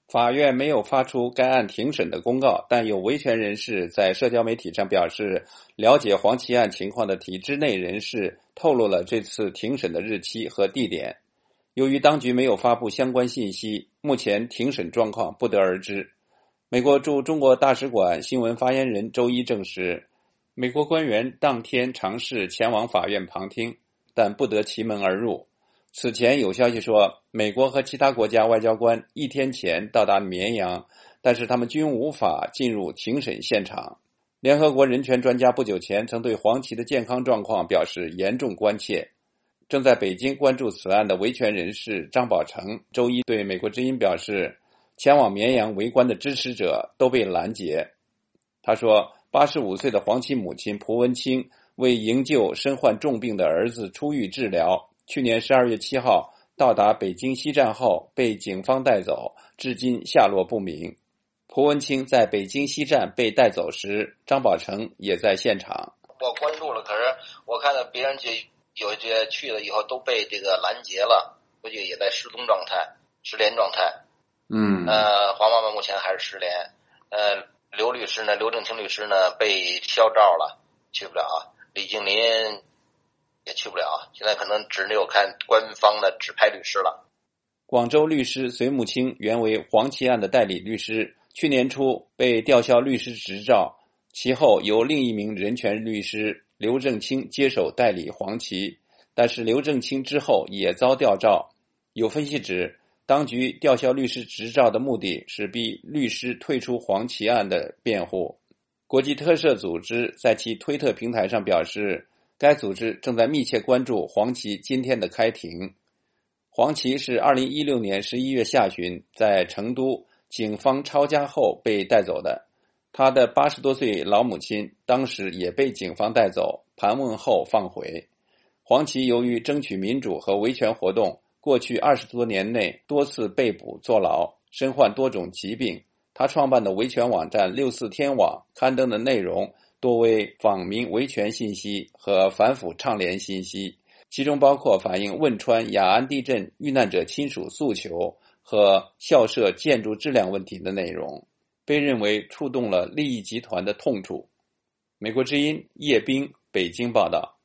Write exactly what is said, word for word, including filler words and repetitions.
法院没有发出该案庭审的公告，但有维权人士在社交媒体上表示，了解黄旗案情况的体制内人士透露了这次庭审的日期和地点。由于当局没有发布相关信息，目前庭审状况不得而知。美国驻中国大使馆新闻发言人周一证实，美国官员当天尝试前往法院旁听，但不得其门而入。此前有消息说，美国和其他国家外交官一天前到达绵阳，但是他们均无法进入庭审现场。联合国人权专家不久前曾对黄旗的健康状况表示严重关切。正在北京关注此案的维权人士张宝成周一对美国之音表示，前往绵阳围观的支持者都被拦截。他说，八十五岁的黄旗母亲蒲文清为营救身患重病的儿子出狱治疗，去年十二月七号到达北京西站后被警方带走，至今下落不明。蒲文清在北京西站被带走时，张宝成也在现场。 我关注了，可是我看到别人去有些去了以后都被这个拦截了，估计也在失踪状态、失联状态。 嗯， 呃，黄妈妈目前还是失联。呃，刘律师呢，刘正清律师呢被销召了，去不了。李静林也去不了，现在可能只有看官方的指派律师了。 广州律师隋木清原为黄旗案的代理律师，去年初被吊销律师执照，其后由另一名人权律师刘正清接手代理黄旗，但是刘正清之后也遭吊照。有分析指，当局吊销律师执照的目的是逼律师退出黄旗案的辩护。国际特赦组织在其推特平台上表示，该组织正在密切关注黄旗今天的开庭。黄旗是二零一六年十一月下旬在成都警方抄家后被带走的，他的八十多岁老母亲当时也被警方带走，盘问后放回。黄旗由于争取民主和维权活动，过去二十多年内多次被捕坐牢，身患多种疾病。他创办的维权网站六四天网刊登的内容多为访民维权信息和反腐倡廉信息，其中包括反映汶川雅安地震遇难者亲属诉求和校舍建筑质量问题的内容，被认为触动了利益集团的痛处。美国之音叶冰北京报道。